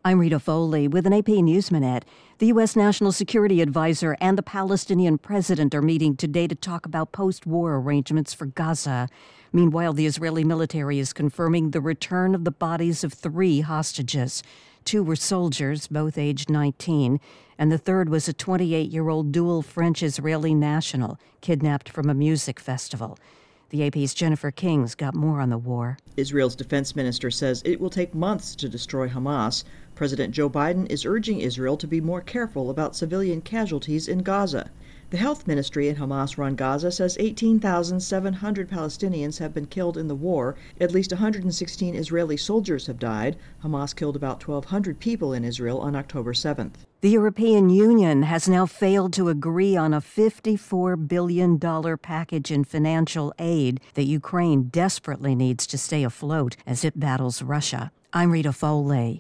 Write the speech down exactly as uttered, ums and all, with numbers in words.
I'm Rita Foley with an A P News Minute. The U S. National Security Advisor and the Palestinian president are meeting today to talk about post-war arrangements for Gaza. Meanwhile, the Israeli military is confirming the return of the bodies of three hostages. Two were soldiers, both aged nineteen, and the third was a twenty-eight-year-old dual French-Israeli national kidnapped from a music festival. The A P's Jennifer King's got more on the war. Israel's defense minister says it will take months to destroy Hamas. President Joe Biden is urging Israel to be more careful about civilian casualties in Gaza. The health ministry in Hamas-run Gaza says eighteen thousand seven hundred Palestinians have been killed in the war. At least one hundred sixteen Israeli soldiers have died. Hamas killed about twelve hundred people in Israel on October seventh. The European Union has now failed to agree on a fifty-four billion dollars package in financial aid that Ukraine desperately needs to stay afloat as it battles Russia. I'm Rita Foley.